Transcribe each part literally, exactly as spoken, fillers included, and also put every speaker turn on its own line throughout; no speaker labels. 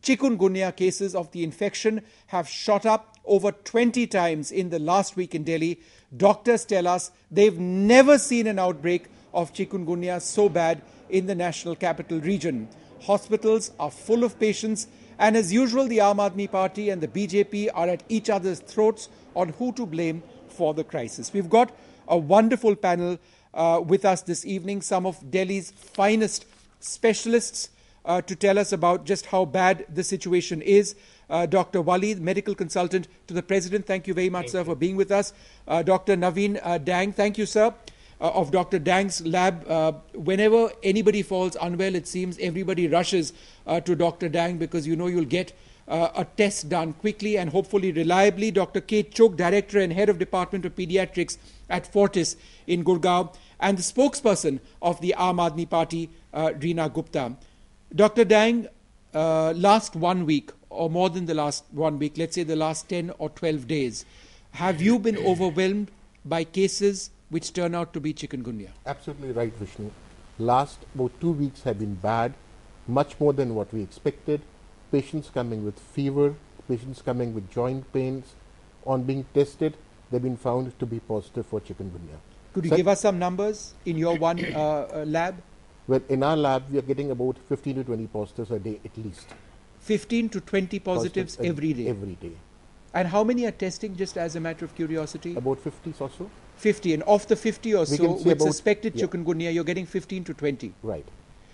chikungunya cases of the infection have shot up over twenty times in the last week in Delhi. Doctors tell us they've never seen an outbreak of chikungunya so bad in the national capital region. Hospitals are full of patients, and as usual, the Aam Aadmi Party and the B J P are at each other's throats on who to blame for the crisis. We've got a wonderful panel uh, with us this evening, some of Delhi's finest specialists uh, to tell us about just how bad the situation is. Uh, Doctor Wali, medical consultant to the President, thank you very much, thank sir, you. for being with us. Uh, Doctor Naveen uh, Dang, thank you, sir, uh, of Doctor Dang's lab. Uh, whenever anybody falls unwell, it seems everybody rushes uh, to Doctor Dang because you know you'll get uh, a test done quickly and hopefully reliably. Doctor Kate Chok, Director and Head of Department of Pediatrics at Fortis in Gurgaon, and the spokesperson of the Aam Aadmi Party, uh, Reena Gupta. Doctor Dang, uh, last one week, or more than the last one week, let's say the last ten or twelve days, have you been overwhelmed by cases which turn out to be chikungunya?
Absolutely right, Vishnu. Last about two weeks have been bad, much more than what we expected. Patients coming with fever, patients coming with joint pains. On being tested, they've been found to be positive for chikungunya.
Could you
so
give us some numbers in your one uh, uh, lab?
Well, in our lab, we are getting about fifteen to twenty positives a day at least.
fifteen to twenty positives, positives every day?
Every day.
And how many are testing, just as a matter of curiosity?
About fifty or so.
fifty. And of the fifty or we so with suspected
yeah.
chikungunya, you're getting fifteen to twenty.
Right.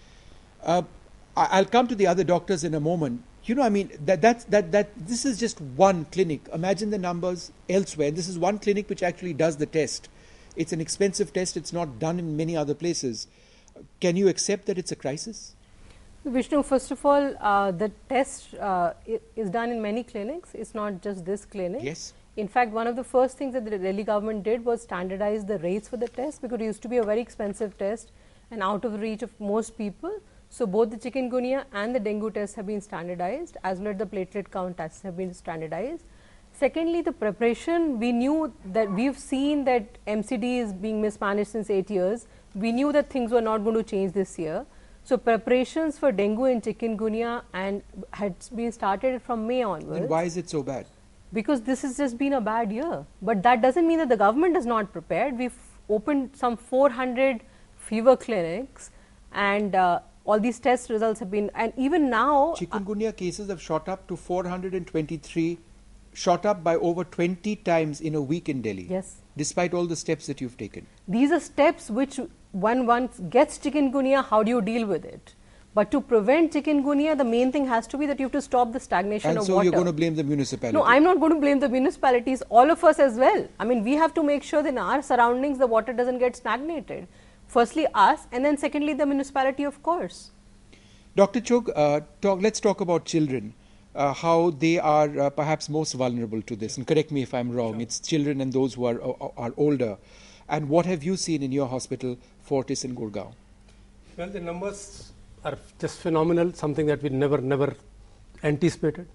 Uh, I'll come to the other doctors in a moment. You know, I mean, that, that, that, that this is just one clinic. Imagine the numbers elsewhere. This is one clinic which actually does the test. It's an expensive test. It's not done in many other places. Can you accept that it's a crisis?
Vishnu, first of all, uh, the test uh, is done in many clinics. It's not just this clinic.
Yes.
In fact, one of the first things that the Delhi government did was standardize the rates for the test, because it used to be a very expensive test and out of reach of most people. So both the chikungunya and the dengue tests have been standardized, as well as the platelet count tests have been standardized. Secondly, the preparation, we knew that we've seen that M C D is being mismanaged since eight years. We knew that things were not going to change this year. So preparations for dengue and chikungunya and had been started from May onwards.
And why is it so bad?
Because this has just been a bad year. But that doesn't mean that the government is not prepared. We've opened some four hundred fever clinics, and uh, all these test results have been, and even now
chikungunya uh, cases have shot up to four hundred twenty-three, shot up by over twenty times in a week in Delhi.
Yes.
Despite all the steps that you've taken.
These are steps which, when one gets chikungunya, how do you deal with it? But to prevent chikungunya, the main thing has to be that you have to stop the stagnation
and
of
so
water.
And so you're going to blame the municipality?
No, I'm not going to blame the municipalities, all of us as well. I mean, we have to make sure that in our surroundings the water doesn't get stagnated. Firstly us, and then secondly the municipality, of course.
Doctor Chok, uh, talk, let's talk about children. Uh, how they are uh, perhaps most vulnerable to this, and correct me if I'm wrong. Sure. It's children and those who are, are, are older. And what have you seen in your hospital, Fortis in Gurgaon?
Well, the numbers are just phenomenal, something that we never, never anticipated.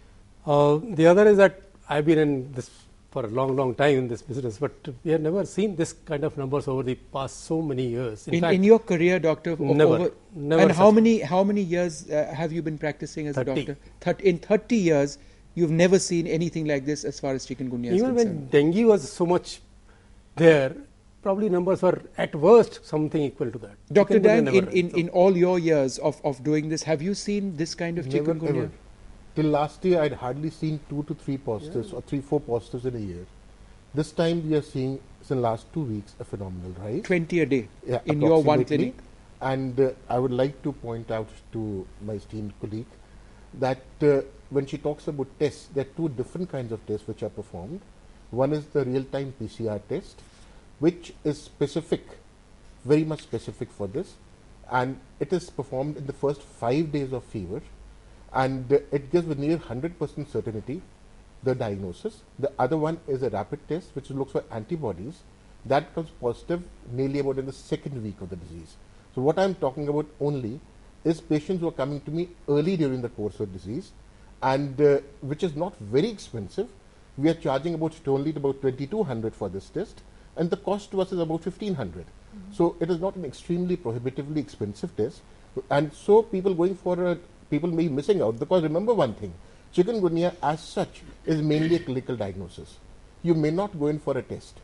Uh, the other is that I've been in this for a long, long time in this business, but we have never seen this kind of numbers over the past so many years.
In, in, fact, in your career, doctor,
never,
over,
never.
And how many, how many years uh, have you been practicing as
thirty.
a doctor? Thirty, in thirty years, you've never seen anything like this as far as chikungunya is
Even
concerned.
when dengue was so much there, probably numbers were at worst something equal to that.
Doctor Dang, in, in, in all your years of, of doing this, have you seen this kind of
never,
chikungunya?
Ever. Till last year, I'd hardly seen two to three positives yeah. or three, four positives in a year. This time, we are seeing, in the last two weeks, a phenomenal rise.
twenty a day
yeah,
in your one clinic.
And uh, I would like to point out to my esteemed colleague that uh, when she talks about tests, there are two different kinds of tests which are performed. One is the real-time P C R test, which is specific, very much specific for this, and it is performed in the first five days of fever, and uh, it gives with near one hundred percent certainty the diagnosis. The other one is a rapid test which looks for antibodies that comes positive nearly about in the second week of the disease. So what I am talking about only is patients who are coming to me early during the course of disease, and uh, which is not very expensive. We are charging about only about twenty-two hundred for this test, and the cost to us is about fifteen hundred. Mm-hmm. So it is not an extremely prohibitively expensive test, and so people going for a people may be missing out, because remember one thing, chikungunya as such is mainly a clinical diagnosis. You may not go in for a test.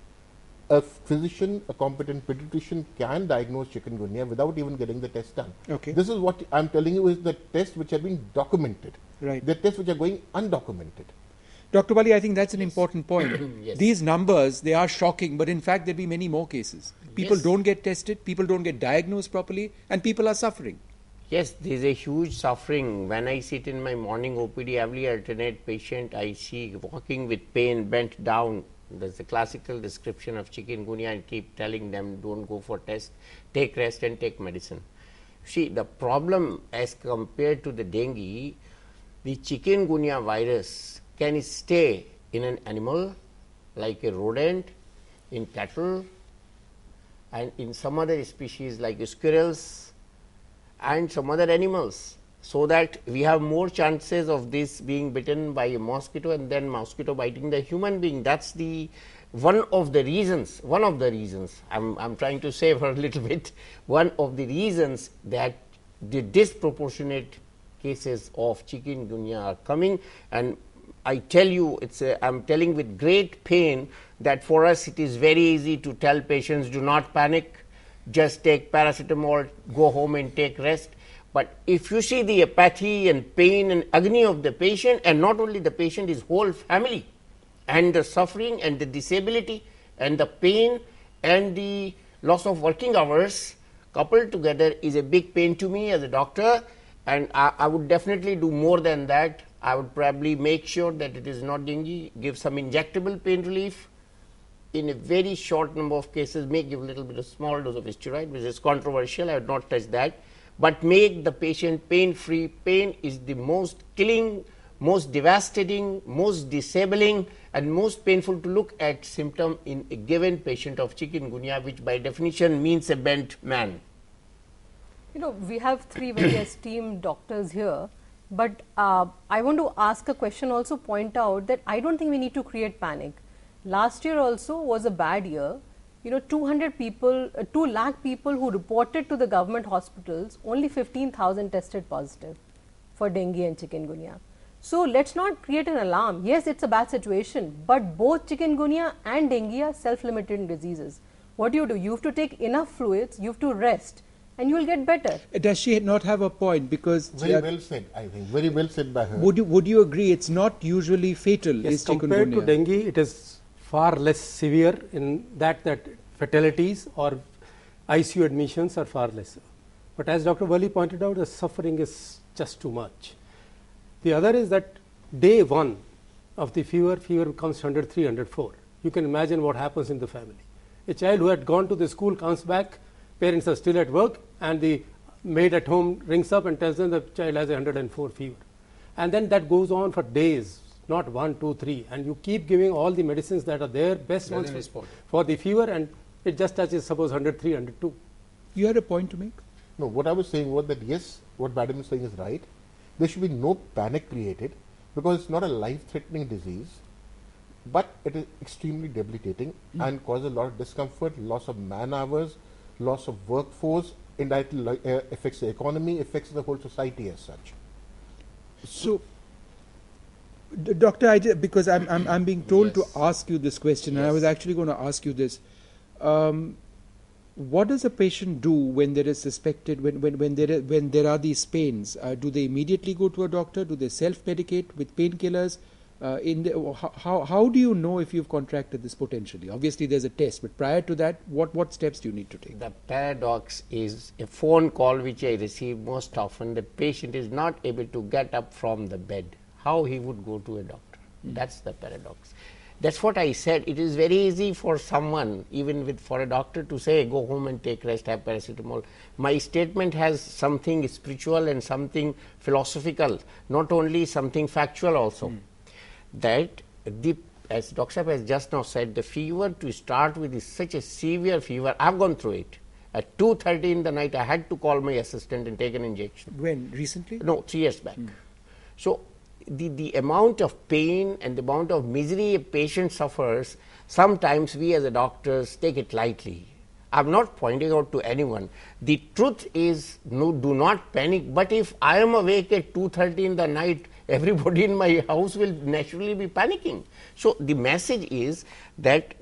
A physician, a competent pediatrician can diagnose chikungunya without even getting the test done.
Okay.
This is what I am telling you is the tests which have been documented.
Right.
The tests which are going undocumented.
Doctor Bali, I think that's an important point.
Yes.
These numbers, they are shocking, but in fact there'll be many more cases. People
Yes.
don't get tested, people don't get diagnosed properly, and people are suffering.
Yes, there is a huge suffering. When I sit in my morning O P D, every alternate patient I see walking with pain, bent down. That's the classical description of chikungunya, and keep telling them don't go for test, take rest and take medicine. See, the problem as compared to the dengue, the chikungunya virus can stay in an animal like a rodent, in cattle, and in some other species like squirrels and some other animals, so that we have more chances of this being bitten by a mosquito and then mosquito biting the human being. That's the one of the reasons, one of the reasons, I'm, I'm trying to save her a little bit, one of the reasons that the disproportionate cases of chikungunya are coming. And I tell you, it's a, I'm telling with great pain that for us it is very easy to tell patients do not panic, just take paracetamol, go home and take rest. But if you see the apathy and pain and agony of the patient, and not only the patient, his whole family, and the suffering and the disability and the pain and the loss of working hours coupled together is a big pain to me as a doctor. And I, I would definitely do more than that. I would probably make sure that it is not dengue, give some injectable pain relief. In a very short number of cases, may give a little bit of small dose of steroid, which is controversial. I would not touch that. But make the patient pain-free. Pain is the most killing, most devastating, most disabling, and most painful to look at symptom in a given patient of chikungunya, which by definition means a bent man.
You know, we have three very esteemed doctors here, but uh, I want to ask a question, also point out that I don't think we need to create panic. Last year also was a bad year. You know, two hundred people, uh, two lakh people who reported to the government hospitals, only fifteen thousand tested positive for dengue and chikungunya. So let's not create an alarm. Yes, it's a bad situation, but both chikungunya and dengue are self-limiting diseases. What do you do? You have to take enough fluids, you have to rest, and you will get better.
Does she not have a point? Because
Very
uh,
well said, I think. Very well said by her.
would you would you agree it's not usually fatal?
Yes,
is
compared
chikungunya?
to dengue, it is far less severe in that that fatalities or I C U admissions are far lesser. But as Doctor Bali pointed out, the suffering is just too much. The other is that day one of the fever, fever comes one hundred three, one hundred four. You can imagine what happens in the family. A child who had gone to the school comes back, parents are still at work, and the maid at home rings up and tells them the child has a one hundred four fever. And then that goes on for days, not one, two, three, and you keep giving all the medicines that are there, best ones for, for the fever, and it just touches suppose one hundred three, one hundred two.
You had a point to make?
No, what I was saying was that yes, what Madam is saying is right. There should be no panic created because it's not a life-threatening disease, but it is extremely debilitating mm. and causes a lot of discomfort, loss of man hours, loss of workforce, indirectly uh, affects the economy, affects the whole society as such.
So, D- Doctor, I ju- because I'm, I'm, I'm being told
Yes.
to ask you this question, and I
Yes.
was actually going to ask you this. Um, what does a patient do when there is suspected, when, when, when, there, are, when there are these pains? Uh, do they immediately go to a doctor? Do they self-medicate with painkillers? Uh, in the, how, how, how do you know if you've contracted this potentially? Obviously, there's a test, but prior to that, what, what steps do you need to take?
The paradox is a phone call which I receive most often. The patient is not able to get up from the bed. How he would go to a doctor? Mm. That's the paradox. That's what I said. It is very easy for someone, even with for a doctor, to say, go home and take rest, have paracetamol. My statement has something spiritual and something philosophical, not only something factual also. Mm. That the, as Doctor Saab has just now said, the fever to start with is such a severe fever. I have gone through it. At two thirty in the night, I had to call my assistant and take an injection.
When? Recently?
No, three years back. Mm. So, the, the amount of pain and the amount of misery a patient suffers, sometimes we as a doctors take it lightly. I'm not pointing out to anyone. The truth is, no, do not panic. But if I am awake at two thirty in the night, everybody in my house will naturally be panicking. So the message is that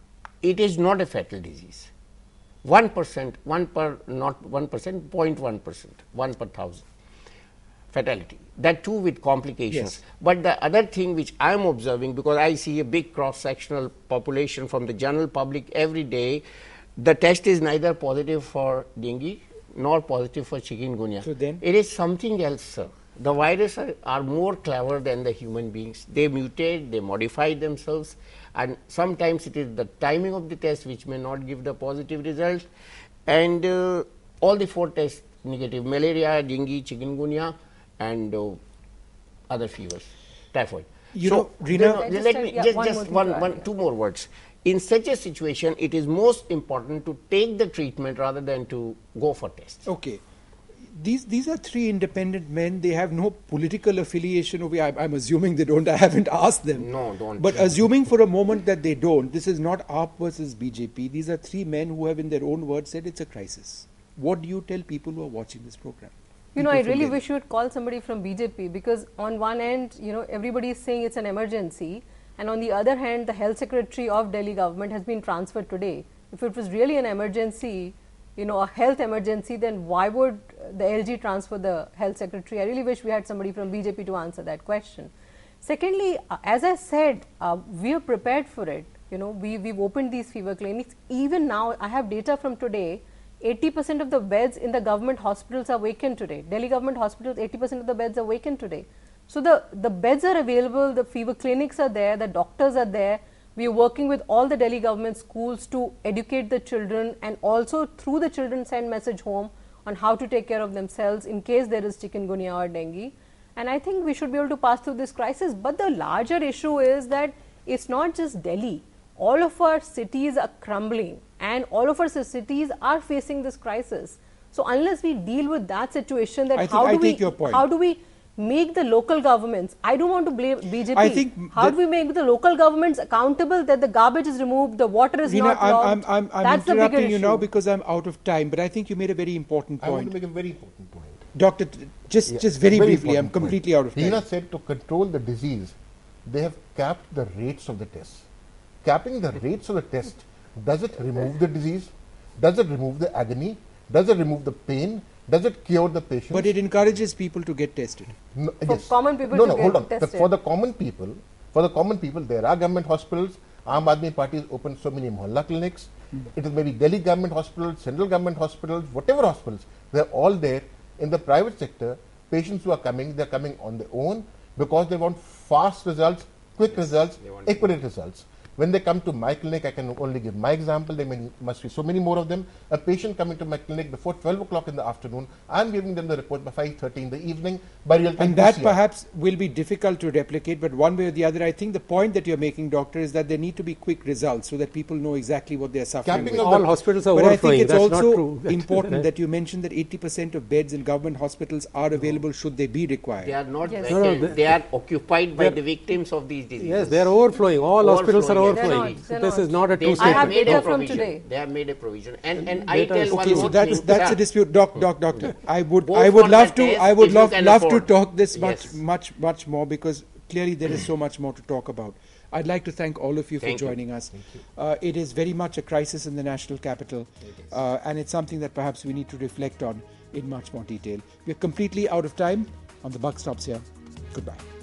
it is not a fatal disease. One percent, one per, not one percent, zero point one percent, one per thousand fatality. That too with complications.
Yes.
But the other thing which I am observing, because I see a big cross-sectional population from the general public every day, the test is neither positive for dengue nor positive for chikungunya.
So then?
It is something else, sir. The viruses are, are more clever than the human beings. They mutate, they modify themselves, and sometimes it is the timing of the test which may not give the positive result. And uh, all the four tests negative: malaria, dengue, chikungunya, and uh, other fevers, typhoid.
You
so
know, Reena,
then,
Just
let
tell-
me
yeah,
just,
one
just
more thing
one,
to add,
one,
yeah.
two more words. In such a situation, it is most important to take the treatment rather than to go for tests.
okay. These these are three independent men. They have no political affiliation. Over, I, I'm assuming they don't. I haven't asked them.
No, don't.
But assuming for a moment that they don't, this is not A A P versus B J P. These are three men who have, in their own words, said it's a crisis. What do you tell people who are watching this program?
You know,
People
I
from
really
Delhi.
wish you would call somebody from B J P, because on one end, you know, everybody is saying it's an emergency, and on the other hand, the health secretary of Delhi government has been transferred today. If it was really an emergency, you know, a health emergency, then why would the L G transfer the health secretary? I really wish we had somebody from B J P to answer that question. Secondly, uh, as I said, uh, we are prepared for it. You know, we, we've opened these fever clinics. Even now, I have data from today, eighty percent of the beds in the government hospitals are vacant today. Delhi government hospitals, eighty percent of the beds are vacant today. So the, the beds are available, the fever clinics are there, the doctors are there. We are working with all the Delhi government schools to educate the children, and also through the children send message home on how to take care of themselves in case there is chikungunya or dengue. And I think we should be able to pass through this crisis. But the larger issue is that it's not just Delhi. All of our cities are crumbling, and all of our cities are facing this crisis. So unless we deal with that situation, that
I think-
how
I
do we
take your point.
how do we make the local governments, I don't want to blame B J P,
I think
how
that-
do we make the local governments accountable that the garbage is removed, the water is
Reena,
not
I'm,
logged?
I'm, I'm, I'm
That's the bigger
interrupting you now
issue.
because I'm out of time, but I think you made a very important
I want
point.
to make a very important point.
Doctor, t- just,
Yeah,
just very,
very
briefly, I'm
important point.
completely out of time.
Reena said to control the disease, they have capped the rates of the test. Capping the rates of the test, does it remove the disease? Does it remove the agony? Does it remove the pain? Does it cure the patient?
But it encourages people to get tested.
No,
For common people
no,
to
no,
get
hold on. The-
tested.
for the common people, for the common people, there are government hospitals. Aam Aadmi Party has opened so many mohalla clinics. It is maybe Delhi government hospitals, central government hospitals, whatever hospitals. They are all there. In the private sector, patients who are coming, they are coming on their own because they want fast results, quick results, accurate results. When they come to my clinic, I can only give my example. There may, must be so many more of them. A patient coming to my clinic before twelve o'clock in the afternoon, I am giving them the report by five thirty in the evening by real time.
And that
P C R.
perhaps will be difficult to replicate, but one way or the other, I think the point that you're making, doctor, is that there need to be quick results so that people know exactly what they're suffering
Capping
with.
of
All hospitals are
But I think
overflowing.
it's
That's not
also
true.
important that you mentioned that eighty percent of beds in government hospitals are available should they be required.
They are not
Yes.
vacant.
No, no, they-
they are occupied by
they're-
the victims of these diseases.
Yes, they are overflowing. All hospitals are
Overflowing, yes.
overflowing.
They're
So
not,
this
they're
is not a
They,
two
they
I
have
have
made
data
a
from
provision.
today.
They have made a provision. And and I
Data
tell
is-
one
Okay,
more
so that's
thing.
that's
sir.
a dispute, doc, doc, doctor. I would
Both
I would
for
love
the
to
test,
I would
if you
love
can
love to
afford.
talk this much
Yes.
much much more because clearly there is so much more to talk about. I'd like to thank all of you
Thank
for
you.
joining us. Uh, it is very much a crisis in the national capital, uh, and it's something that perhaps we need to reflect on in much more detail. We're completely out of time. On the buck stops here. Goodbye.